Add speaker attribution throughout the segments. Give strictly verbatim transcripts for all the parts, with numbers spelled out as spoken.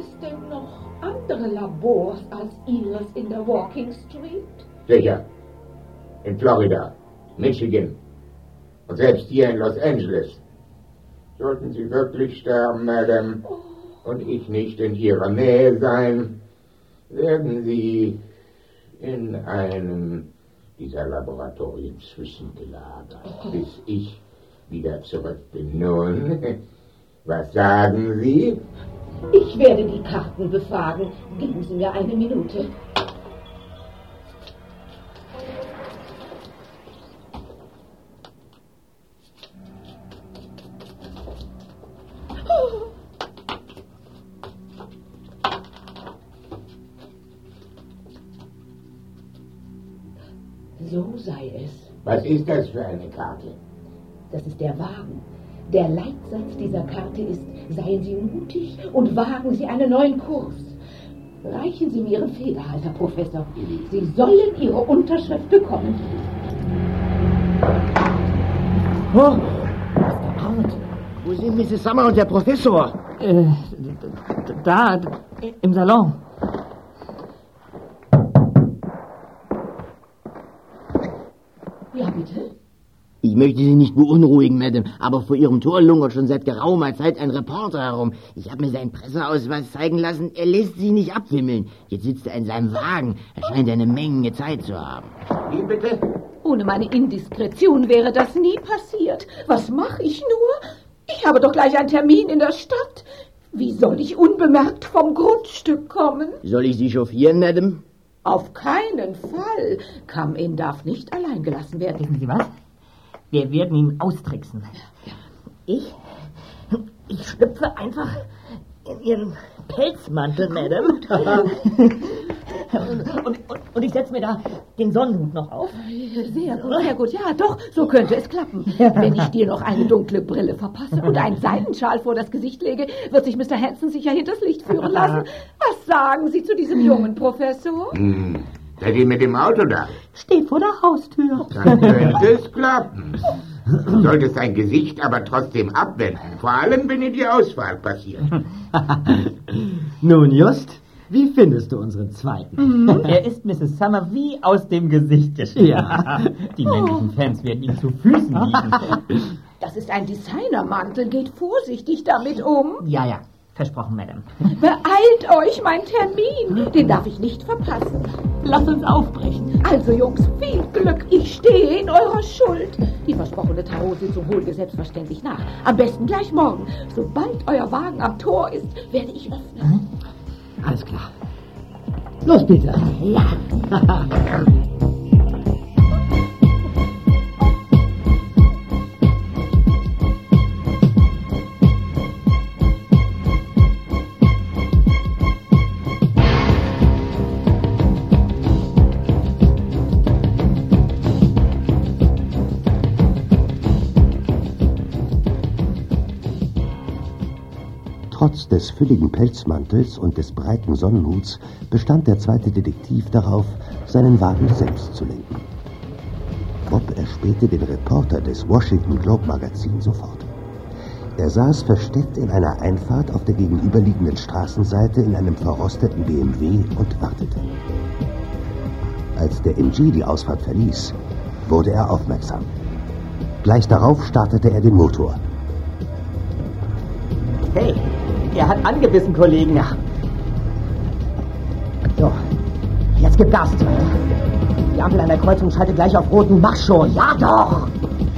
Speaker 1: es denn noch andere Labors als Ihres in der Walking Street?
Speaker 2: Sicher. In Florida, Michigan und selbst hier in Los Angeles. Sollten Sie wirklich sterben, Madame, oh. und ich nicht in Ihrer Nähe sein, werden Sie in einem dieser Laboratorien zwischengelagert, oh. bis ich wieder zurück bin. Nun, was sagen Sie?
Speaker 1: Ich werde die Karten befragen. Geben Sie mir eine Minute. So sei es.
Speaker 2: Was ist das für eine Karte?
Speaker 1: Das ist der Wagen. Der Leitsatz dieser Karte ist, seien Sie mutig und wagen Sie einen neuen Kurs. Reichen Sie mir Ihren Federhalter, Professor. Sie sollen Ihre Unterschrift bekommen.
Speaker 3: Oh, Mister Hart, wo sind Misses Summer und der Professor?
Speaker 4: Äh, da, im Salon.
Speaker 1: Ja, bitte?
Speaker 3: Ich möchte Sie nicht beunruhigen, Madame, aber vor Ihrem Tor lungert schon seit geraumer Zeit ein Reporter herum. Ich habe mir seinen Presseausweis zeigen lassen, er lässt sich nicht abwimmeln. Jetzt sitzt er in seinem Wagen, er scheint eine Menge Zeit zu haben.
Speaker 2: Wie bitte?
Speaker 1: Ohne meine Indiskretion wäre das nie passiert. Was mache ich nur? Ich habe doch gleich einen Termin in der Stadt. Wie soll ich unbemerkt vom Grundstück kommen?
Speaker 3: Soll ich Sie chauffieren, Madame?
Speaker 1: Auf keinen Fall. Come-In darf nicht allein gelassen werden.
Speaker 4: Wissen Sie was? Wir werden ihn austricksen. Ich, ich schlüpfe einfach in Ihren Pelzmantel, Madame. und, und, und, und ich setze mir da den Sonnenhut noch auf.
Speaker 1: Sehr gut, sehr gut. Ja, doch, so könnte es klappen. Wenn ich dir noch eine dunkle Brille verpasse und einen Seidenschal vor das Gesicht lege, wird sich Mister Hanson sicher hinters Licht führen lassen. Was sagen Sie zu diesem jungen Professor?
Speaker 2: Hm. Seid ihr mit dem Auto da?
Speaker 4: Steht vor der Haustür.
Speaker 2: Dann könnte es klappen. Du solltest dein Gesicht aber trotzdem abwenden. Vor allem, wenn dir die Auswahl passiert.
Speaker 5: Nun, Just, wie findest du unseren zweiten?
Speaker 4: Mhm. Er ist Misses Summer wie aus dem Gesicht geschnitten.
Speaker 5: Ja.
Speaker 4: Die männlichen Fans werden ihm zu Füßen liegen.
Speaker 1: Das ist ein Designermantel. Geht vorsichtig damit um.
Speaker 4: Ja, ja. Versprochen, Madame.
Speaker 1: Beeilt euch, mein Termin. Den darf ich nicht verpassen.
Speaker 4: Lasst uns aufbrechen.
Speaker 1: Also, Jungs, viel Glück. Ich stehe in eurer Schuld. Die versprochene Tarotsitzung holen wir selbstverständlich nach. Am besten gleich morgen. Sobald euer Wagen am Tor ist, werde ich öffnen.
Speaker 5: Hm? Alles klar. Los, Peter.
Speaker 1: Ja.
Speaker 6: Trotz des fülligen Pelzmantels und des breiten Sonnenhuts bestand der zweite Detektiv darauf, seinen Wagen selbst zu lenken. Bob erspähte den Reporter des Washington Globe Magazin sofort. Er saß versteckt in einer Einfahrt auf der gegenüberliegenden Straßenseite in einem verrosteten B M W und wartete. Als der M G die Ausfahrt verließ, wurde er aufmerksam. Gleich darauf startete er den Motor.
Speaker 4: Hey, er hat angebissen, Kollegen. Ja.
Speaker 3: So, jetzt gib Gas. Die Ampel an der Kreuzung schaltet gleich auf roten. Mach schon. Ja doch.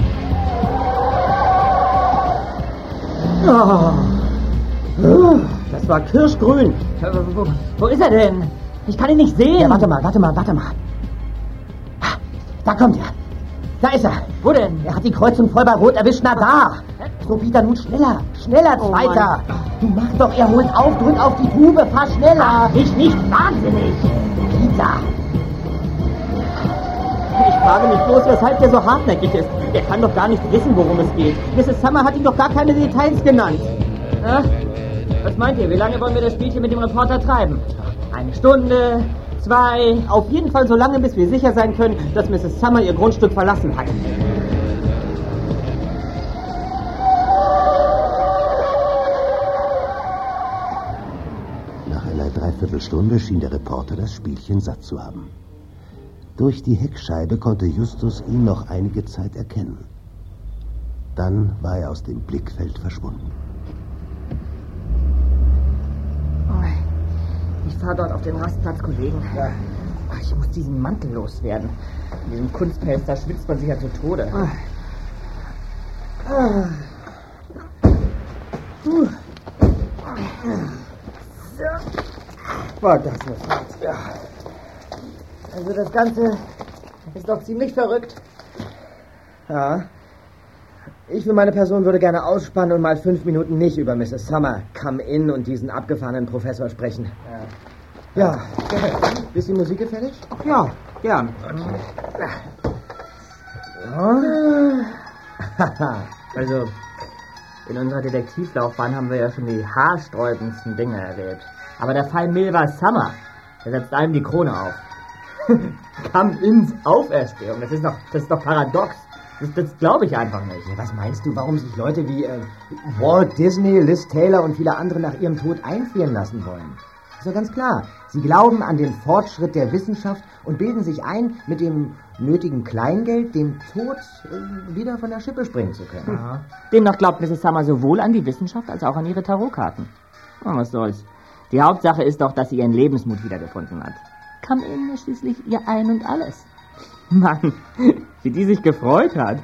Speaker 4: Oh. Das war kirschgrün. Wo, wo ist er denn? Ich kann ihn nicht sehen.
Speaker 3: Ja, warte mal, warte mal, warte mal. Da kommt er. Da ist er.
Speaker 4: Wo denn?
Speaker 3: Er hat die Kreuzung voll bei Rot erwischt. Na da. So, Peter, nun schneller. Schneller,
Speaker 4: Oh,
Speaker 3: Zweiter. Du mach doch, er holt auf. Drück auf die Tube. Fahr schneller.
Speaker 4: Ich nicht wahnsinnig.
Speaker 3: Peter.
Speaker 4: Ich frage mich bloß, weshalb der so hartnäckig ist. Er kann doch gar nicht wissen, worum es geht. Misses Summer hat ihm doch gar keine Details genannt. Na? Was meint ihr? Wie lange wollen wir das Spielchen mit dem Reporter treiben? Eine Stunde? Zwei? Auf jeden Fall so lange, bis wir sicher sein können, dass Misses Summer ihr Grundstück verlassen hat.
Speaker 6: Stunde schien der Reporter das Spielchen satt zu haben. Durch die Heckscheibe konnte Justus ihn noch einige Zeit erkennen. Dann war er aus dem Blickfeld verschwunden.
Speaker 4: Ich fahre dort auf den Rastplatz, Kollegen. Ja. Ich muss diesen Mantel loswerden. In diesem Kunstpelz, da schwitzt man sich ja zu Tode. Ah. Ah. Uh. War das eine Fahrt, ja. Also das Ganze ist doch ziemlich verrückt. Ja. Ich für meine Person würde gerne ausspannen und mal fünf Minuten nicht über Misses Summer, Come In und diesen abgefahrenen Professor sprechen. Ja. Ja. Ist die Musik gefällig? Ja, gern. Okay. Ja. Also, in unserer Detektivlaufbahn haben wir ja schon die haarsträubendsten Dinge erlebt. Aber der Fall Milva Summer, der setzt einem die Krone auf. Come Ins Auferstehung, das ist doch, das ist doch paradox. Das, das glaube ich einfach nicht. Ja, was meinst du, warum sich Leute wie äh, Walt Disney, Liz Taylor und viele andere nach ihrem Tod einfrieren lassen wollen? Ist doch ganz klar. Sie glauben an den Fortschritt der Wissenschaft und bilden sich ein, mit dem nötigen Kleingeld den Tod äh, wieder von der Schippe springen zu können. Aha. Demnach glaubt Misses Summer sowohl an die Wissenschaft als auch an ihre Tarotkarten. Oh, was soll's. Die Hauptsache ist doch, dass sie ihren Lebensmut wiedergefunden hat. Come In ist schließlich ihr Ein und Alles. Mann, wie die sich gefreut hat.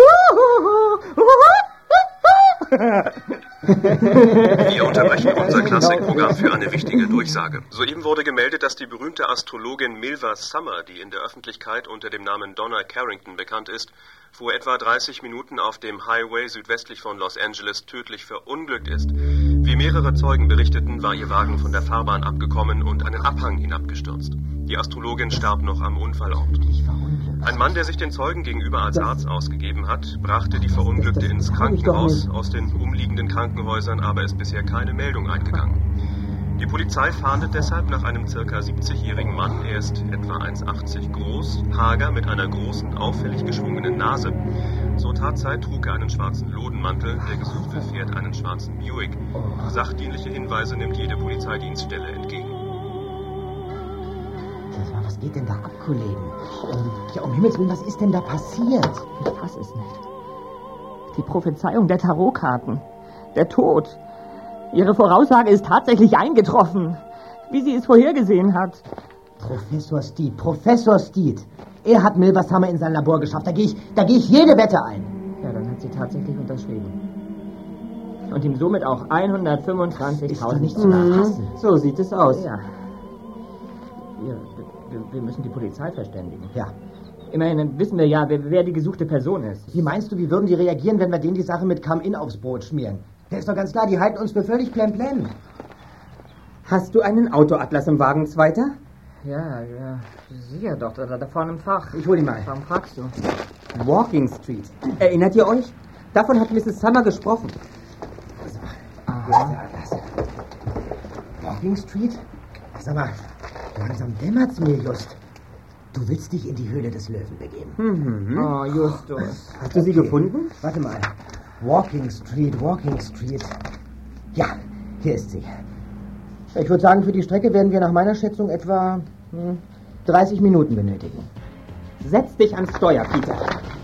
Speaker 7: Wir unterbrechen unser Klassikprogramm für eine wichtige Durchsage. Soeben wurde gemeldet, dass die berühmte Astrologin Milva Summer, die in der Öffentlichkeit unter dem Namen Donna Carrington bekannt ist, vor etwa dreißig Minuten auf dem Highway südwestlich von Los Angeles tödlich verunglückt ist. Wie mehrere Zeugen berichteten, war ihr Wagen von der Fahrbahn abgekommen und einen Abhang hinabgestürzt. Die Astrologin starb noch am Unfallort. Ein Mann, der sich den Zeugen gegenüber als Arzt ausgegeben hat, brachte die Verunglückte ins Krankenhaus. Aus den umliegenden Krankenhäusern aber ist bisher keine Meldung eingegangen. Die Polizei fahndet deshalb nach einem ca. siebzigjährigen Mann. Er ist etwa eins Komma achtzig groß, hager mit einer großen, auffällig geschwungenen Nase. Zur Tatzeit trug er einen schwarzen Lodenmantel, der Gesuchte fährt einen schwarzen Buick. Sachdienliche Hinweise nimmt jede Polizeidienststelle entgegen.
Speaker 4: Was geht denn da ab, Kollegen? Um, ja, um Himmels Willen, was ist denn da passiert? Ich fass es nicht. Die Prophezeiung der Tarotkarten. Der Tod. Ihre Voraussage ist tatsächlich eingetroffen, wie sie es vorhergesehen hat. Professor Steed, Professor Steed. Er hat Milva Summer in sein Labor geschafft. Da gehe ich, da gehe ich jede Wette ein. Ja, dann hat sie tatsächlich unterschrieben. Und ihm somit auch hundertfünfundzwanzigtausend nicht zu verpassen. So sieht es aus. Ja. Wir, wir, wir müssen die Polizei verständigen. Ja. Immerhin wissen wir ja, wer, wer die gesuchte Person ist. Wie meinst du, wie würden die reagieren, wenn wir denen die Sache mit Come In aufs Brot schmieren? Der ist doch ganz klar, die halten uns für völlig plemplem. Hast du einen Autoatlas im Wagen, Zweiter? Ja, ja, sicher doch, da, da vorne im Fach. Ich hol ihn mal. Warum fragst du? Walking Street. Erinnert ihr euch? Davon hat Misses Summer gesprochen. Also, aha. Walking Street? Sag mal, langsam dämmert's mir, Just. Du willst dich in die Höhle des Löwen begeben. Mhm. Oh, Justus. Hast du sie okay. gefunden? Warte mal. Walking Street, Walking Street. Ja, hier ist sie. Ich würde sagen, für die Strecke werden wir nach meiner Schätzung etwa hm, dreißig Minuten benötigen. Setz dich ans Steuer, Peter.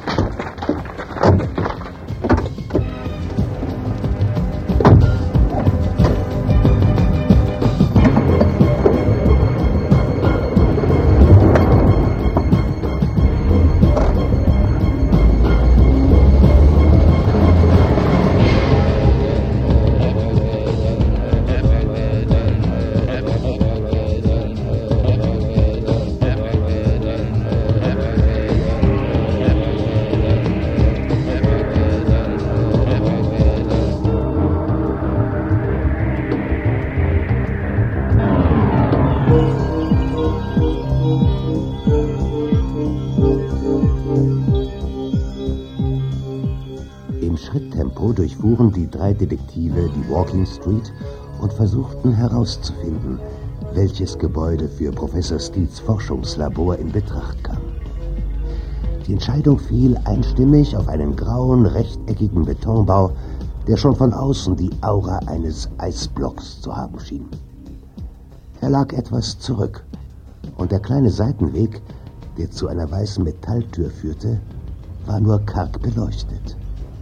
Speaker 4: Durchfuhren die drei Detektive die Walking Street und versuchten herauszufinden, welches Gebäude für Professor Steeds Forschungslabor in Betracht kam. Die Entscheidung fiel einstimmig auf einen grauen, rechteckigen Betonbau, der schon von außen die Aura eines Eisblocks zu haben schien.
Speaker 6: Er lag etwas zurück. Und der kleine Seitenweg, der zu einer weißen Metalltür führte, war nur karg beleuchtet.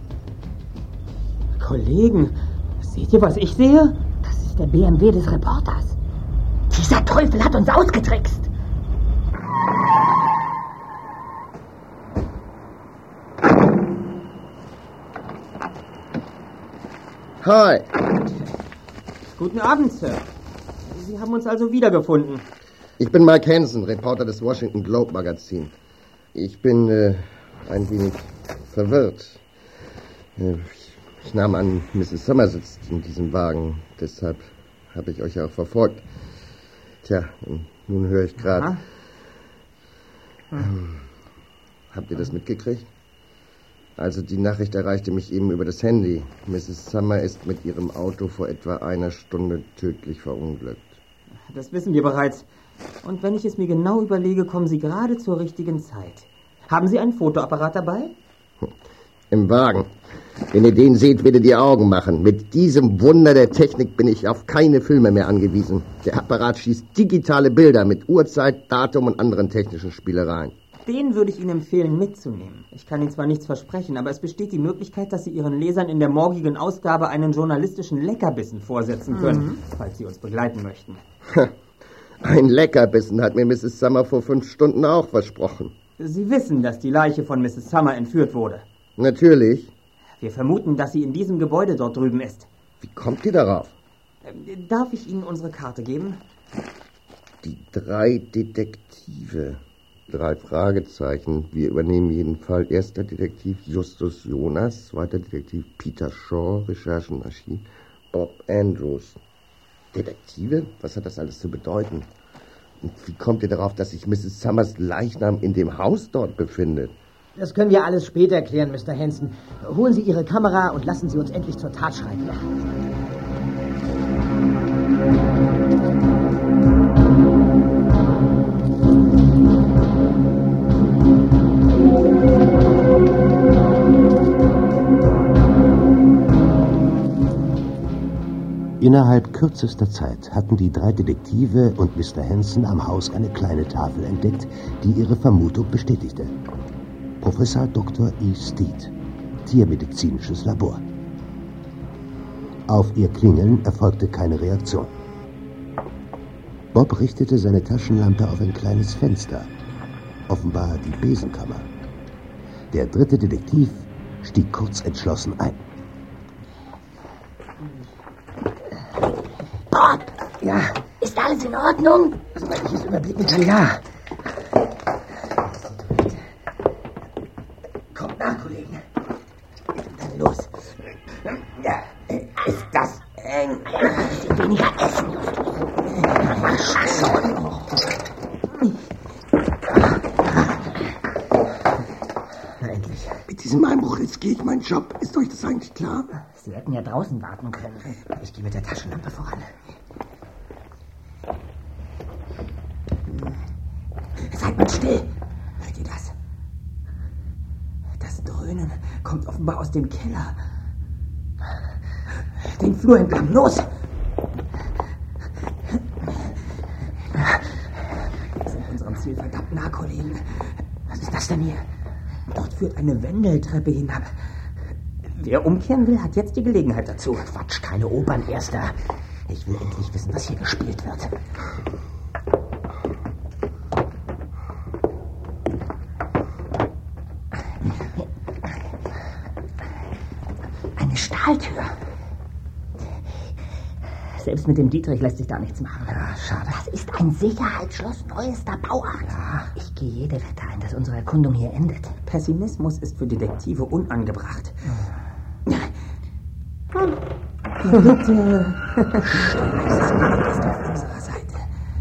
Speaker 4: Kollegen, seht ihr, was ich sehe?
Speaker 1: Das ist der B M W des Reporters. Dieser Teufel hat uns ausgetrickst.
Speaker 8: Hi.
Speaker 4: Guten Abend, Sir. Sie haben uns also wiedergefunden.
Speaker 8: Ich bin Mike Hansen, Reporter des Washington Globe Magazin. Ich bin äh, ein wenig verwirrt. Äh, ich, ich nahm an, Misses Summer sitzt in diesem Wagen. Deshalb habe ich euch ja auch verfolgt. Tja, nun höre ich gerade. Hm. Habt ihr das mitgekriegt? Also die Nachricht erreichte mich eben über das Handy. Misses Summer ist mit ihrem Auto vor etwa einer Stunde tödlich verunglückt.
Speaker 4: Das wissen wir bereits. Und wenn ich es mir genau überlege, kommen Sie gerade zur richtigen Zeit. Haben Sie einen Fotoapparat dabei?
Speaker 8: Im Wagen. Wenn ihr den seht, werdet ihr Augen machen. Mit diesem Wunder der Technik bin ich auf keine Filme mehr angewiesen. Der Apparat schießt digitale Bilder mit Uhrzeit, Datum und anderen technischen Spielereien.
Speaker 4: Den würde ich Ihnen empfehlen, mitzunehmen. Ich kann Ihnen zwar nichts versprechen, aber es besteht die Möglichkeit, dass Sie Ihren Lesern in der morgigen Ausgabe einen journalistischen Leckerbissen vorsetzen können, mhm. falls Sie uns begleiten möchten.
Speaker 8: Ein Leckerbissen hat mir Misses Summer vor fünf Stunden auch versprochen.
Speaker 4: Sie wissen, dass die Leiche von Misses Summer entführt wurde.
Speaker 8: Natürlich.
Speaker 4: Wir vermuten, dass sie in diesem Gebäude dort drüben ist.
Speaker 8: Wie kommt ihr darauf?
Speaker 4: Darf ich Ihnen unsere Karte geben?
Speaker 8: Die drei Detektive. Drei Fragezeichen. Wir übernehmen jeden Fall. Erster Detektiv Justus Jonas, zweiter Detektiv Peter Shaw, Recherchenarchiv, Bob Andrews. Detektive? Was hat das alles zu bedeuten? Und wie kommt ihr darauf, dass sich Misses Summers Leichnam in dem Haus dort befindet?
Speaker 5: Das können wir alles später erklären, Mister Hansen. Holen Sie Ihre Kamera und lassen Sie uns endlich zur Tat schreiten.
Speaker 6: Innerhalb kürzester Zeit hatten die drei Detektive und Mister Hansen am Haus eine kleine Tafel entdeckt, die ihre Vermutung bestätigte. Professor Doktor E. Steed, Tiermedizinisches Labor. Auf ihr Klingeln erfolgte keine Reaktion. Bob richtete seine Taschenlampe auf ein kleines Fenster, offenbar die Besenkammer. Der dritte Detektiv stieg kurz entschlossen ein.
Speaker 1: Bob!
Speaker 5: Ja?
Speaker 1: Ist alles in Ordnung?
Speaker 5: Soweit ich es überblicken kann, ja. Kommt nach, Kollegen. Dann los. Ja, ist das eng?
Speaker 1: Sie weniger essen, Justus. Mach schon.
Speaker 5: Na, endlich.
Speaker 8: Mit diesem Einbruch riskiere ich meinen Job. Ist euch das eigentlich klar?
Speaker 5: Sie hätten ja draußen warten können. Ich gehe mit der Taschenlampe voran.
Speaker 4: Seid mal still. Hört ihr das? Das Dröhnen kommt offenbar aus dem Keller. Den Flur entlang. Los! Wir sind unserem Ziel verdammt nah, Kollegen.
Speaker 5: Was ist das denn hier?
Speaker 4: Dort führt eine Wendeltreppe hinab. Wer umkehren will, hat jetzt die Gelegenheit dazu.
Speaker 5: Quatsch, keine Opern, Erster. Ich will endlich wissen, was hier gespielt wird.
Speaker 1: Eine Stahltür.
Speaker 4: Selbst mit dem Dietrich lässt sich da nichts machen.
Speaker 5: Ja, schade.
Speaker 1: Das ist ein Sicherheitsschloss neuester Bauart.
Speaker 5: Ja.
Speaker 1: Ich gehe jede Wette ein, dass unsere Erkundung hier endet.
Speaker 4: Pessimismus ist für Detektive unangebracht.
Speaker 1: Hm.
Speaker 4: Bitte.
Speaker 1: Ist auf unserer Seite.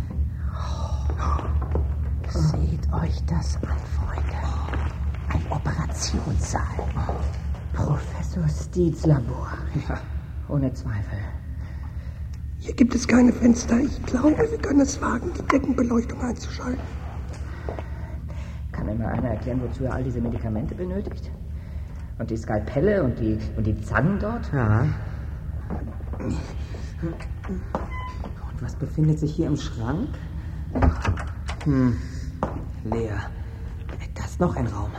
Speaker 1: Seht euch das an, Freunde. Ein Operationssaal. Professor Steeds Labor.
Speaker 4: Ja, ohne Zweifel.
Speaker 8: Hier gibt es keine Fenster. Ich glaube, wir können es wagen, die Deckenbeleuchtung einzuschalten.
Speaker 4: Kann mir mal einer erklären, wozu er all diese Medikamente benötigt? Und die Skalpelle und die, und die Zangen dort?
Speaker 5: Ja.
Speaker 8: Und
Speaker 4: Was befindet sich hier im Schrank? Hm, leer. Da ist noch ein Raum.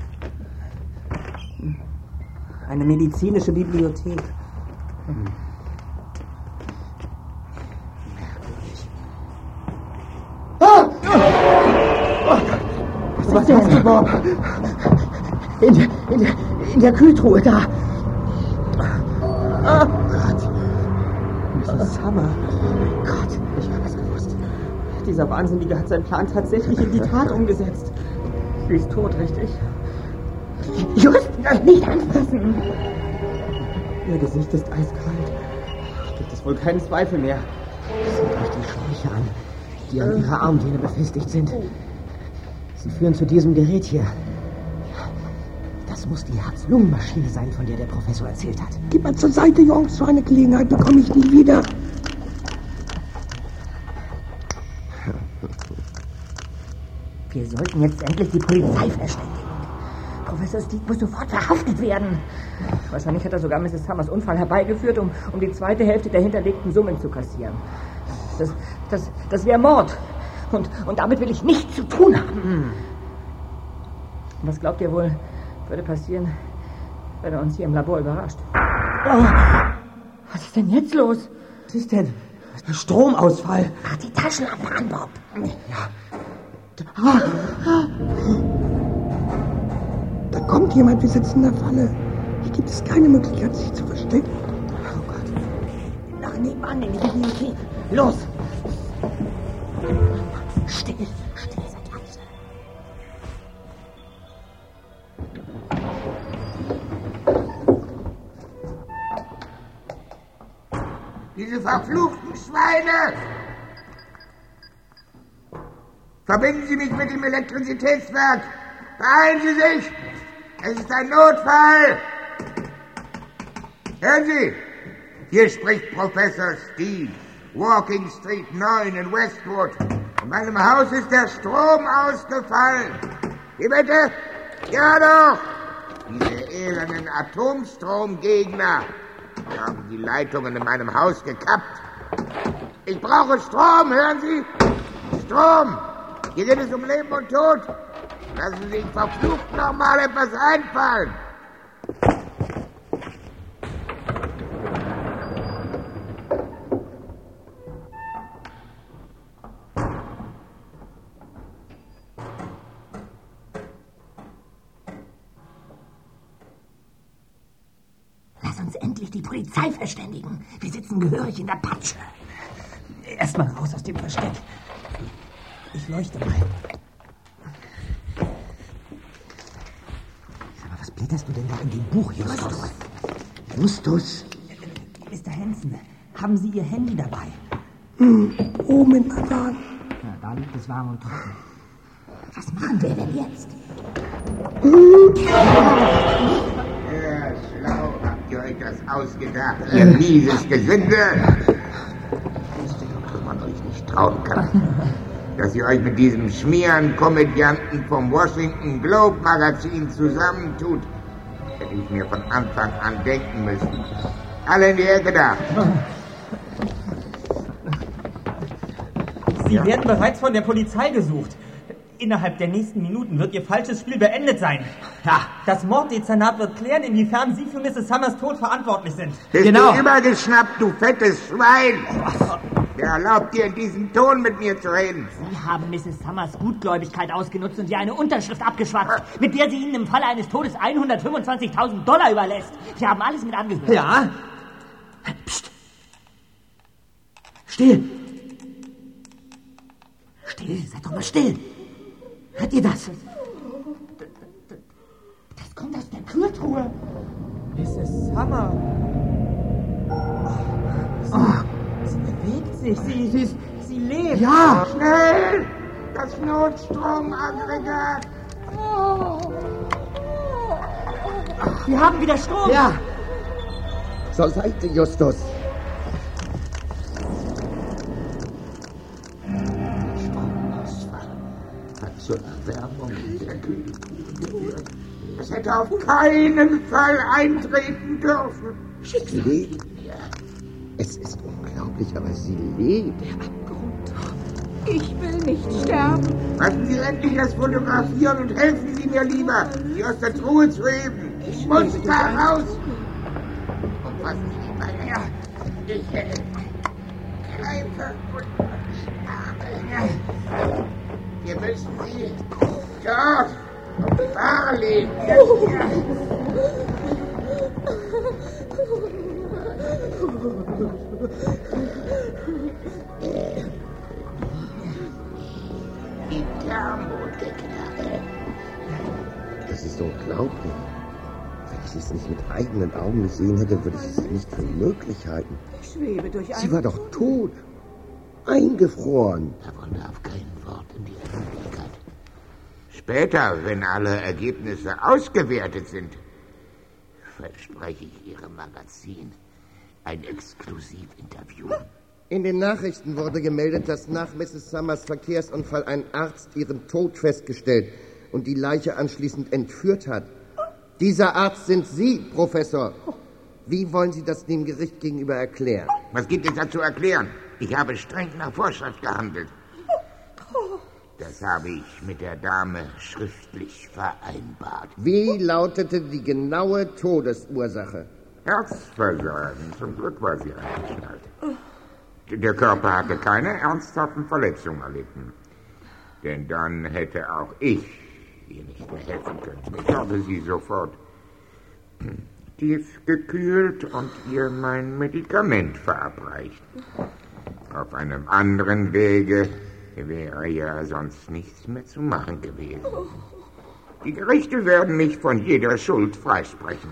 Speaker 4: Eine medizinische Bibliothek. Hm.
Speaker 3: Ah! Was hast du, Bob? In, der, in, der, in der Kühltruhe, da.
Speaker 4: Ah. Gott. Misses Summer. Gott, ich habe es gewusst. Dieser Wahnsinnige hat seinen Plan tatsächlich in die Tat umgesetzt. Sie ist tot, richtig?
Speaker 3: Just, nicht anfassen.
Speaker 4: Ihr Gesicht ist eiskalt. Gibt es wohl keinen Zweifel mehr.
Speaker 3: Seht euch die Schläuche an, die an ihrer Armlehne befestigt sind. Sie führen zu diesem Gerät hier. Das muss die Herz-Lungen-Maschine sein, von der der Professor erzählt hat.
Speaker 5: Gib mal zur Seite, Jungs. So eine Gelegenheit bekomme ich nie wieder.
Speaker 3: Wir sollten jetzt endlich die Polizei verständigen. Professor Steed muss sofort verhaftet werden.
Speaker 4: Wahrscheinlich hat er sogar Misses Summers Unfall herbeigeführt, um, um die zweite Hälfte der hinterlegten Summen zu kassieren. Das, das, das wäre Mord. Und, und damit will ich nichts zu tun haben. Hm. Was glaubt ihr wohl, würde passieren, wenn er uns hier im Labor überrascht?
Speaker 3: Oh, was ist denn jetzt los?
Speaker 4: Was ist denn? Stromausfall.
Speaker 3: Mach die Taschenlampe an, Bob.
Speaker 4: Ja.
Speaker 5: Ah, ah. Da kommt jemand, wir sitzen in der Falle. Hier gibt es keine Möglichkeit, sich zu verstecken.
Speaker 3: Oh Gott. Nach nebenan in die Bibliothek. Los! Still, still, seid leise.
Speaker 2: Diese verfluchten Schweine! Verbinden Sie mich mit dem Elektrizitätswerk! Beeilen Sie sich! Es ist ein Notfall! Hören Sie! Hier spricht Professor Steed, Walking Street neun in Westwood. In meinem Haus ist der Strom ausgefallen. Wie bitte? Ja doch! Diese ehernen Atomstromgegner haben die Leitungen in meinem Haus gekappt. Ich brauche Strom, hören Sie? Strom! Hier geht es um Leben und Tod. Lassen Sie sich verflucht noch mal etwas einfallen.
Speaker 3: Lass uns endlich die Polizei verständigen. Wir sitzen gehörig in der Patsche.
Speaker 4: Erstmal raus aus dem Versteck. Ich leuchte mal.
Speaker 3: Aber was blätterst du denn da in dem Buch, Justus? Justus?
Speaker 4: Mister Hansen, haben Sie Ihr Handy dabei?
Speaker 5: Hm, oben in meinem Wagen.
Speaker 4: Na, da liegt es warm und trocken.
Speaker 3: Was machen wir denn jetzt?
Speaker 2: Ja, schlau habt ihr euch das ausgedacht, ihr mieses Gesinde. Wisst ihr doch, dass man euch nicht trauen kann. Dass ihr euch mit diesem Schmierenkomödianten vom Washington Globe Magazin zusammentut, hätte ich mir von Anfang an denken müssen. Alle in die Ecke da.
Speaker 4: Sie werden bereits von der Polizei gesucht. Innerhalb der nächsten Minuten wird Ihr falsches Spiel beendet sein. Ja, das Morddezernat wird klären, inwiefern Sie für Misses Summers Tod verantwortlich sind.
Speaker 2: Bist
Speaker 4: genau.
Speaker 2: du übergeschnappt, du fettes Schwein? Wer erlaubt dir in diesem Ton mit mir zu reden?
Speaker 4: Sie haben Misses Summers Gutgläubigkeit ausgenutzt und ihr eine Unterschrift abgeschwatzt, mit der sie Ihnen im Falle eines Todes hundertfünfundzwanzigtausend Dollar überlässt. Sie haben alles mit angehört. Ja. Psst. Still.
Speaker 3: Still, seid doch mal still. Hört ihr das? Das kommt aus der Kühltruhe.
Speaker 4: Misses Summer. Sie, oh. sie bewegt sich. Sie, sie, sie lebt.
Speaker 3: Ja.
Speaker 2: Schnell! Das Notstromaggregat.
Speaker 4: Wir haben wieder Strom.
Speaker 3: Ja.
Speaker 8: Zur Seite, Justus.
Speaker 2: Zur Erwärmung der Kühltruhe geführt. Es hätte auf keinen Fall eintreten dürfen.
Speaker 8: Leben wir. Es ist unglaublich, aber sie lebt.
Speaker 1: Der Abgrund. Ich will nicht sterben.
Speaker 2: Lassen Sie endlich das fotografieren und helfen Sie mir lieber, sie aus der Truhe zu heben. Ich muss da raus. Und was Sie bei mir? Ich äh, greife und atme. Hier müssen Sie dort auf die Bahre legen. Die Thermodekade.
Speaker 8: Das ist unglaublich. Wenn ich es nicht mit eigenen Augen gesehen hätte, würde ich es nicht für möglich halten.
Speaker 1: Ich schwebe durch ein...
Speaker 8: Sie war doch tot. Eingefroren.
Speaker 2: Davon darf kein Wort in die Öffentlichkeit. Später, wenn alle Ergebnisse ausgewertet sind, verspreche ich Ihrem Magazin ein Exklusivinterview.
Speaker 8: In den Nachrichten wurde gemeldet, dass nach Misses Summers Verkehrsunfall ein Arzt ihren Tod festgestellt und die Leiche anschließend entführt hat. Dieser Arzt sind Sie, Professor. Wie wollen Sie das dem Gericht gegenüber erklären?
Speaker 2: Was gibt es da zu erklären? Ich habe streng nach Vorschrift gehandelt. Das habe ich mit der Dame schriftlich vereinbart.
Speaker 8: Wie lautete die genaue Todesursache?
Speaker 2: Herzversagen. Zum Glück war sie eingeschnallt. Der Körper hatte keine ernsthaften Verletzungen erlitten. Denn dann hätte auch ich ihr nicht mehr helfen können. Ich habe sie sofort tief gekühlt und ihr mein Medikament verabreicht. Auf einem anderen Wege wäre ja sonst nichts mehr zu machen gewesen. Die Gerichte werden mich von jeder Schuld freisprechen.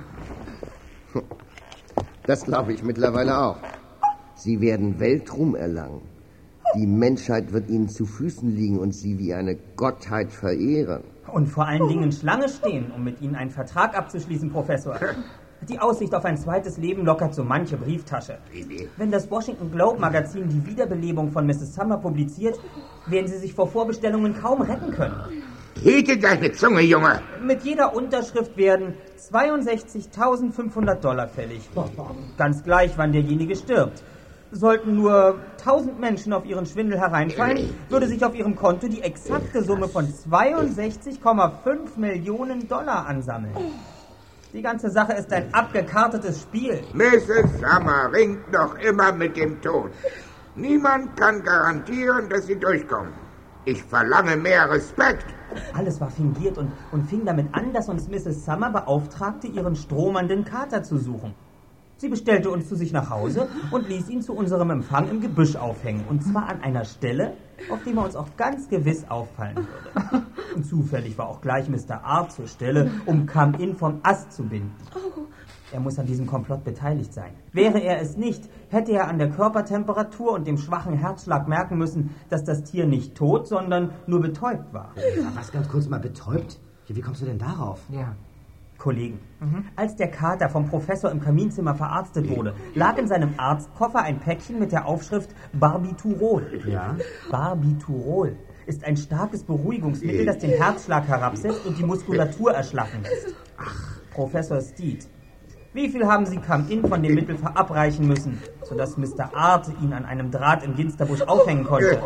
Speaker 8: Das glaube ich mittlerweile auch. Sie werden Weltruhm erlangen. Die Menschheit wird ihnen zu Füßen liegen und sie wie eine Gottheit verehren.
Speaker 4: Und vor allen Dingen Schlange stehen, um mit ihnen einen Vertrag abzuschließen, Professor. Die Aussicht auf ein zweites Leben lockert so manche Brieftasche. Wenn das Washington Globe Magazin die Wiederbelebung von Misses Summer publiziert, werden sie sich vor Vorbestellungen kaum retten können.
Speaker 2: Hüte deine Zunge, Junge!
Speaker 4: Mit jeder Unterschrift werden zweiundsechzigtausendfünfhundert Dollar fällig. Ganz gleich, wann derjenige stirbt. Sollten nur tausend Menschen auf ihren Schwindel hereinfallen, würde sich auf ihrem Konto die exakte Summe von zweiundsechzig Komma fünf Millionen Dollar ansammeln. Die ganze Sache ist ein abgekartetes Spiel.
Speaker 2: Misses Summer ringt noch immer mit dem Tod. Niemand kann garantieren, dass sie durchkommt. Ich verlange mehr Respekt.
Speaker 4: Alles war fingiert und, und fing damit an, dass uns Misses Summer beauftragte, ihren stromernden Kater zu suchen. Sie bestellte uns zu sich nach Hause und ließ ihn zu unserem Empfang im Gebüsch aufhängen. Und zwar an einer Stelle, auf die man uns auch ganz gewiss auffallen würde. Und zufällig war auch gleich Mister Art zur Stelle, um Come-In vom Ast zu binden. Er muss an diesem Komplott beteiligt sein. Wäre er es nicht, hätte er an der Körpertemperatur und dem schwachen Herzschlag merken müssen, dass das Tier nicht tot, sondern nur betäubt war.
Speaker 3: Ja, was ganz kurz mal betäubt? Wie kommst du denn darauf?
Speaker 4: Ja. Kollegen, mhm. als der Kater vom Professor im Kaminzimmer verarztet wurde, lag in seinem Arztkoffer ein Päckchen mit der Aufschrift Barbiturol.
Speaker 3: Ja?
Speaker 4: Barbiturol ist ein starkes Beruhigungsmittel, das den Herzschlag herabsetzt und die Muskulatur erschlaffen lässt. Ach, Professor Steed, wie viel haben Sie Come-In von dem Mittel verabreichen müssen, sodass Mister Art ihn an einem Draht im Ginsterbusch aufhängen konnte?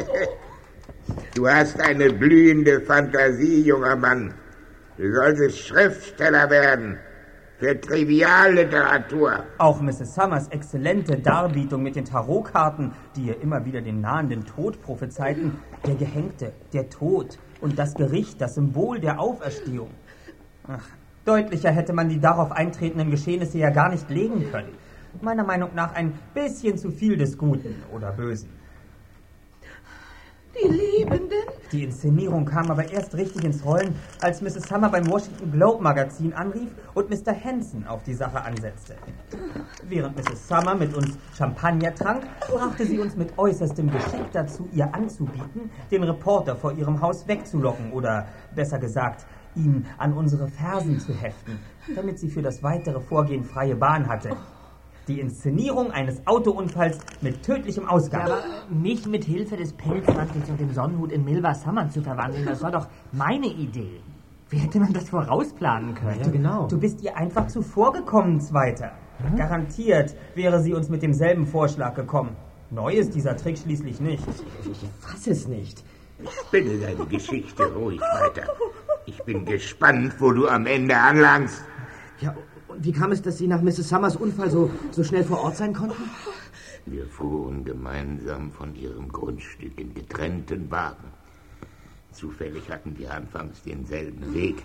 Speaker 2: Du hast eine blühende Fantasie, junger Mann. Du solltest Schriftsteller werden. Für Trivialliteratur.
Speaker 4: Auch Misses Summers exzellente Darbietung mit den Tarotkarten, die ihr immer wieder den nahenden Tod prophezeiten. Der Gehängte, der Tod und das Gericht, das Symbol der Auferstehung. Ach, deutlicher hätte man die darauf eintretenden Geschehnisse ja gar nicht legen können. Meiner Meinung nach ein bisschen zu viel des Guten oder Bösen.
Speaker 1: Die Liebenden?
Speaker 4: Die Inszenierung kam aber erst richtig ins Rollen, als Misses Summer beim Washington Globe Magazin anrief und Mister Hanson auf die Sache ansetzte. Während Misses Summer mit uns Champagner trank, brachte sie uns mit äußerstem Geschick dazu, ihr anzubieten, den Reporter vor ihrem Haus wegzulocken oder, besser gesagt, ihn an unsere Fersen zu heften, damit sie für das weitere Vorgehen freie Bahn hatte. Die Inszenierung eines Autounfalls mit tödlichem Ausgang.
Speaker 9: Ja, aber mich mit Hilfe des Pelzmantels und dem Sonnenhut in Milva Summer zu verwandeln, das war doch meine Idee. Wie hätte man das vorausplanen können?
Speaker 3: Ja, genau.
Speaker 4: Du bist ihr einfach zuvorgekommen, Zweiter. Hm? Garantiert wäre sie uns mit demselben Vorschlag gekommen. Neu ist dieser Trick schließlich nicht.
Speaker 9: Ich fasse es nicht.
Speaker 2: Spinne deine Geschichte ruhig weiter. Ich bin gespannt, wo du am Ende anlangst.
Speaker 9: Ja, und wie kam es, dass Sie nach Misses Summers Unfall so, so schnell vor Ort sein konnten?
Speaker 2: Wir fuhren gemeinsam von ihrem Grundstück in getrennten Wagen. Zufällig hatten wir anfangs denselben Weg.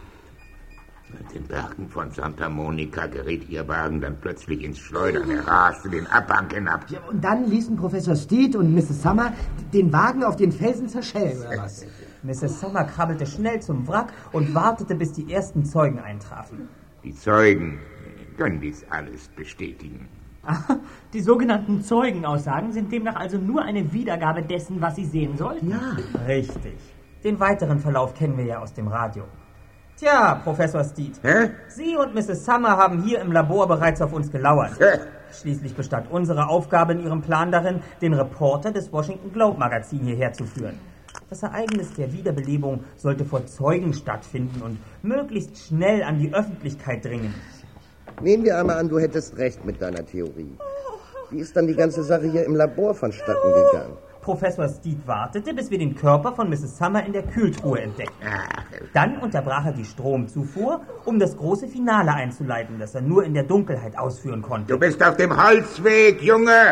Speaker 2: In den Bergen von Santa Monica geriet ihr Wagen dann plötzlich ins Schleudern. Er raste den Abhang hinab.
Speaker 9: Ja, und dann ließen Professor Steed und Misses Summer den Wagen auf den Felsen zerschellen, oder was?
Speaker 4: Misses Summer krabbelte schnell zum Wrack und wartete, bis die ersten Zeugen eintrafen.
Speaker 2: Die Zeugen können dies alles bestätigen.
Speaker 9: Aha, die sogenannten Zeugenaussagen sind demnach also nur eine Wiedergabe dessen, was Sie sehen sollten?
Speaker 4: Ja, richtig. Den weiteren Verlauf kennen wir ja aus dem Radio. Tja, Professor Steed,
Speaker 2: Hä?
Speaker 4: Sie und Misses Summer haben hier im Labor bereits auf uns gelauert.
Speaker 2: Hä?
Speaker 4: Schließlich bestand unsere Aufgabe in Ihrem Plan darin, den Reporter des Washington Globe Magazin hierher zu führen. Das Ereignis der Wiederbelebung sollte vor Zeugen stattfinden und möglichst schnell an die Öffentlichkeit dringen.
Speaker 8: Nehmen wir einmal an, du hättest recht mit deiner Theorie. Wie ist dann die ganze Sache hier im Labor vonstatten gegangen?
Speaker 4: Professor Steed wartete, bis wir den Körper von Misses Summer in der Kühltruhe entdeckten. Dann unterbrach er die Stromzufuhr, um das große Finale einzuleiten, das er nur in der Dunkelheit ausführen konnte.
Speaker 2: Du bist auf dem Holzweg, Junge!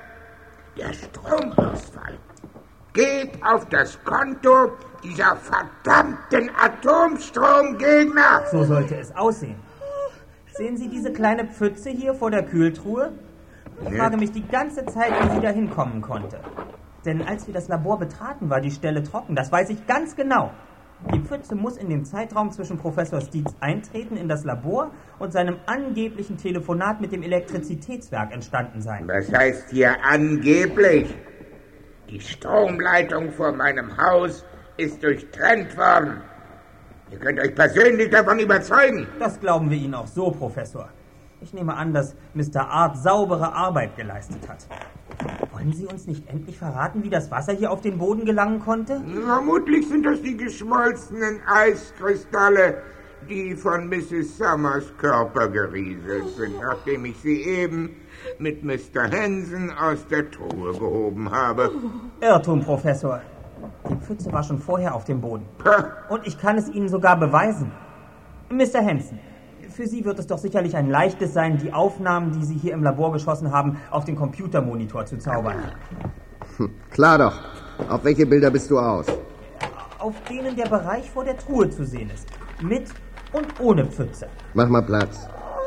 Speaker 2: Der Stromausfall geht auf das Konto dieser verdammten Atomstromgegner!
Speaker 4: So sollte es aussehen. Sehen Sie diese kleine Pfütze hier vor der Kühltruhe? Ich frage mich die ganze Zeit, wie sie da hinkommen konnte. Denn als wir das Labor betraten, war die Stelle trocken. Das weiß ich ganz genau. Die Pfütze muss in dem Zeitraum zwischen Professor Steeds Eintreten in das Labor und seinem angeblichen Telefonat mit dem Elektrizitätswerk entstanden sein.
Speaker 2: Was heißt hier angeblich? Die Stromleitung vor meinem Haus ist durchtrennt worden. Ihr könnt euch persönlich davon überzeugen.
Speaker 4: Das glauben wir Ihnen auch so, Professor. Ich nehme an, dass Mister Art saubere Arbeit geleistet hat. Wollen Sie uns nicht endlich verraten, wie das Wasser hier auf den Boden gelangen konnte?
Speaker 2: Vermutlich sind das die geschmolzenen Eiskristalle, die von Misses Summers Körper gerieselt sind, nachdem ich sie eben mit Mister Hansen aus der Truhe gehoben habe.
Speaker 4: Irrtum, Professor. Die Pfütze war schon vorher auf dem Boden. Und ich kann es Ihnen sogar beweisen. Mister Hansen, für Sie wird es doch sicherlich ein leichtes sein, die Aufnahmen, die Sie hier im Labor geschossen haben, auf den Computermonitor zu zaubern.
Speaker 8: Hm, klar doch. Auf welche Bilder bist du aus?
Speaker 4: Auf denen der Bereich vor der Truhe zu sehen ist. Mit und ohne Pfütze.
Speaker 8: Mach mal Platz.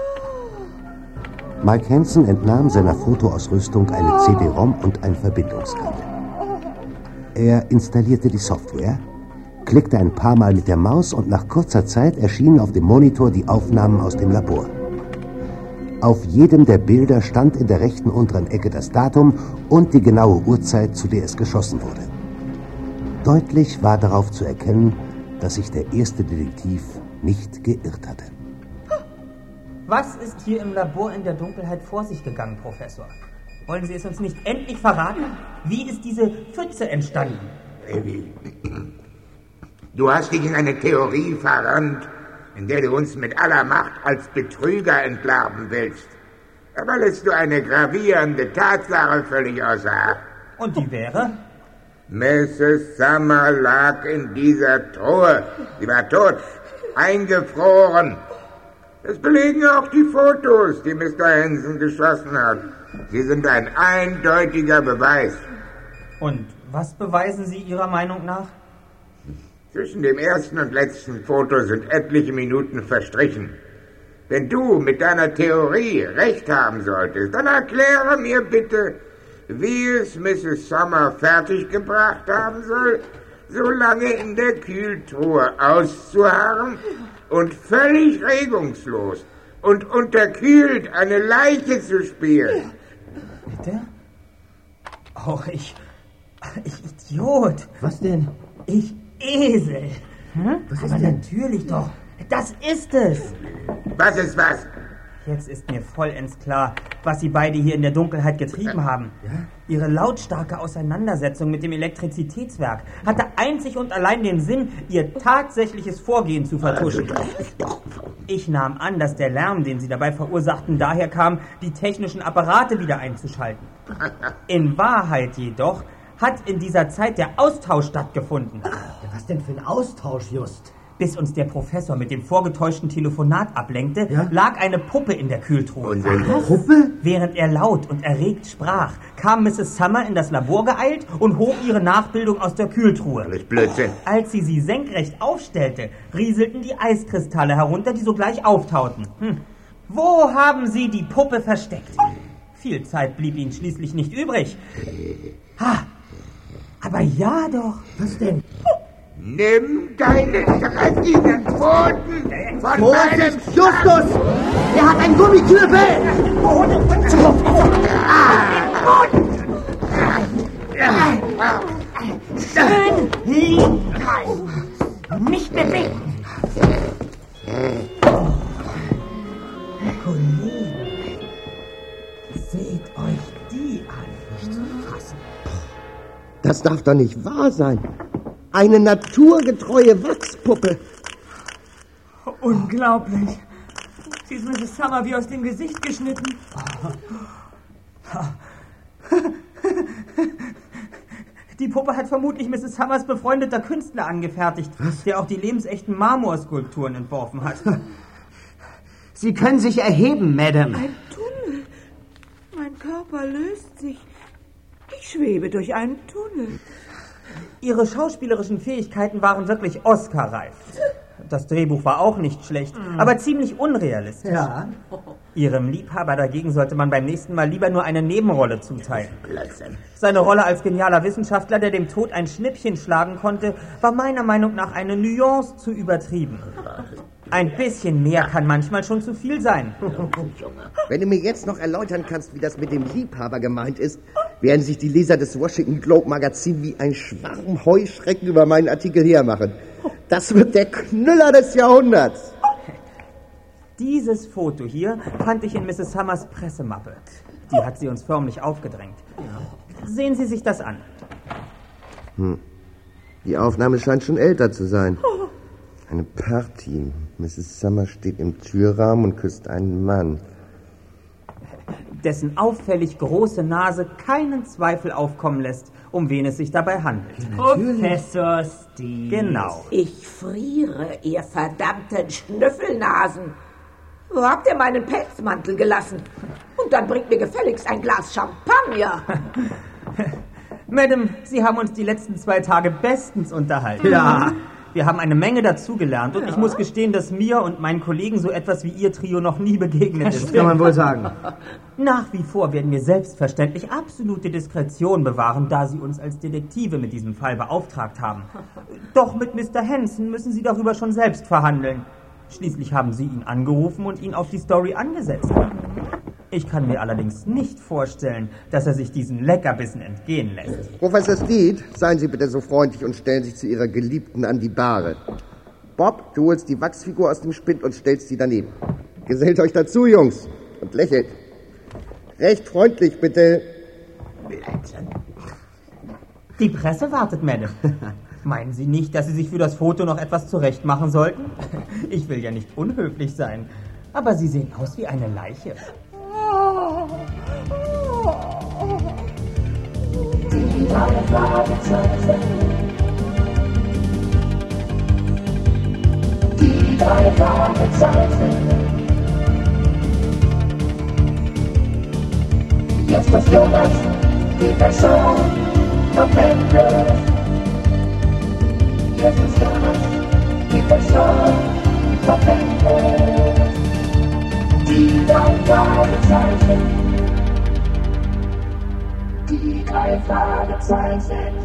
Speaker 6: Mike Hansen entnahm seiner Fotoausrüstung eine C D-ROM und ein Verbindungskabel. Er installierte die Software, klickte ein paar Mal mit der Maus und nach kurzer Zeit erschienen auf dem Monitor die Aufnahmen aus dem Labor. Auf jedem der Bilder stand in der rechten unteren Ecke das Datum und die genaue Uhrzeit, zu der es geschossen wurde. Deutlich war darauf zu erkennen, dass sich der erste Detektiv nicht geirrt hatte.
Speaker 4: Was ist hier im Labor in der Dunkelheit vor sich gegangen, Professor? Wollen Sie es uns nicht endlich verraten? Wie ist diese Pfütze entstanden?
Speaker 2: Baby, du hast dich in eine Theorie verrannt, in der du uns mit aller Macht als Betrüger entlarven willst. Aber lässt du eine gravierende Tatsache völlig außer Acht.
Speaker 4: Und die wäre?
Speaker 2: Misses Summer lag in dieser Truhe. Sie war tot, eingefroren. Das belegen auch die Fotos, die Mister Hansen geschossen hat. Sie sind ein eindeutiger Beweis.
Speaker 4: Und was beweisen Sie Ihrer Meinung nach?
Speaker 2: Zwischen dem ersten und letzten Foto sind etliche Minuten verstrichen. Wenn du mit deiner Theorie recht haben solltest, dann erkläre mir bitte, wie es Misses Summer fertiggebracht haben soll, so lange in der Kühltruhe auszuharren und völlig regungslos und unterkühlt eine Leiche zu spielen.
Speaker 4: Bitte? Oh, ich... Ich Idiot.
Speaker 9: Was denn?
Speaker 4: Ich Esel.
Speaker 9: Hm? Was ist
Speaker 4: Aber
Speaker 9: denn?
Speaker 4: natürlich doch. Das ist es.
Speaker 2: Was ist was?
Speaker 4: Jetzt ist mir vollends klar, was Sie beide hier in der Dunkelheit getrieben haben.
Speaker 9: Ja?
Speaker 4: Ihre lautstarke Auseinandersetzung mit dem Elektrizitätswerk hatte einzig und allein den Sinn, Ihr tatsächliches Vorgehen zu vertuschen.
Speaker 2: Also, doch, doch,
Speaker 4: Ich nahm an, dass der Lärm, den sie dabei verursachten, daher kam, die technischen Apparate wieder einzuschalten. In Wahrheit jedoch hat in dieser Zeit der Austausch stattgefunden.
Speaker 5: Was denn für ein Austausch, Just?
Speaker 4: Bis uns der Professor mit dem vorgetäuschten Telefonat ablenkte, ja? lag eine Puppe in der Kühltruhe.
Speaker 5: Und eine Puppe?
Speaker 4: Während er laut und erregt sprach, kam Misses Summer in das Labor geeilt und hob ihre Nachbildung aus der Kühltruhe.
Speaker 2: Alles Blödsinn.
Speaker 4: Als sie sie senkrecht aufstellte, rieselten die Eiskristalle herunter, die sogleich auftauten. Hm. Wo haben sie die Puppe versteckt? Viel Zeit blieb ihnen schließlich nicht übrig. Ha! Aber ja doch.
Speaker 5: Was denn?
Speaker 2: Nimm deine dreckigen Pfoten von meinem...
Speaker 5: Justus! Er hat ein Gummitürfell!
Speaker 9: Schön liegen bleiben. Nicht bewegen.
Speaker 5: Kollegen, seht euch die an. Nicht zu fassen.
Speaker 8: Das darf doch nicht wahr sein. Eine naturgetreue Wachspuppe.
Speaker 4: Unglaublich. Sie ist Misses Summer wie aus dem Gesicht geschnitten. Die Puppe hat vermutlich Misses Summers befreundeter Künstler angefertigt, Was? der auch die lebensechten Marmorskulpturen entworfen hat.
Speaker 5: Sie können sich erheben, Madame.
Speaker 1: Ein Tunnel. Mein Körper löst sich. Ich schwebe durch einen Tunnel.
Speaker 4: Ihre schauspielerischen Fähigkeiten waren wirklich Oscar-reif. Das Drehbuch war auch nicht schlecht, mm. aber ziemlich unrealistisch.
Speaker 5: Ja.
Speaker 4: Ihrem Liebhaber dagegen sollte man beim nächsten Mal lieber nur eine Nebenrolle zuteilen. Seine Rolle als genialer Wissenschaftler, der dem Tod ein Schnippchen schlagen konnte, war meiner Meinung nach eine Nuance zu übertrieben. Ein bisschen mehr kann manchmal schon zu viel sein.
Speaker 8: Wenn du mir jetzt noch erläutern kannst, wie das mit dem Liebhaber gemeint ist, werden sich die Leser des Washington Globe Magazin wie ein Schwarm Heuschrecken über meinen Artikel hermachen. Das wird der Knüller des Jahrhunderts.
Speaker 4: Dieses Foto hier fand ich in Misses Summers Pressemappe. Die hat sie uns förmlich aufgedrängt. Sehen Sie sich das an.
Speaker 8: Hm. Die Aufnahme scheint schon älter zu sein. Eine Party. Misses Summer steht im Türrahmen und küsst einen Mann.
Speaker 4: Dessen auffällig große Nase keinen Zweifel aufkommen lässt, um wen es sich dabei handelt.
Speaker 9: Professor Steve.
Speaker 4: Genau.
Speaker 1: Ich friere, ihr verdammten Schnüffelnasen. Wo habt ihr meinen Pelzmantel gelassen? Und dann bringt mir gefälligst ein Glas Champagner.
Speaker 4: Madame, Sie haben uns die letzten zwei Tage bestens unterhalten.
Speaker 5: Ja.
Speaker 4: Wir haben eine Menge dazugelernt und ja. ich muss gestehen, dass mir und meinen Kollegen so etwas wie Ihr Trio noch nie begegnet ist.
Speaker 5: Das kann man wohl sagen.
Speaker 4: Nach wie vor werden wir selbstverständlich absolute Diskretion bewahren, da Sie uns als Detektive mit diesem Fall beauftragt haben. Doch mit Mister Hansen müssen Sie darüber schon selbst verhandeln. Schließlich haben Sie ihn angerufen und ihn auf die Story angesetzt. Ich kann mir allerdings nicht vorstellen, dass er sich diesen Leckerbissen entgehen lässt.
Speaker 8: Professor Steed, seien Sie bitte so freundlich und stellen sich zu Ihrer Geliebten an die Bahre. Bob, du holst die Wachsfigur aus dem Spind und stellst sie daneben. Gesellt euch dazu, Jungs, und lächelt. Recht freundlich, bitte.
Speaker 4: Die Presse wartet, Madame. Meinen Sie nicht, dass Sie sich für das Foto noch etwas zurecht machen sollten? Ich will ja nicht unhöflich sein, aber Sie sehen aus wie eine Leiche.
Speaker 10: Die drei Fragezeichen. Die drei Fragezeichen. Jetzt ist Jonas, die Person auf Ende. Jetzt ist Jonas, die Person auf Ende. Die drei Fragezeichen. Die drei Fragezeichen.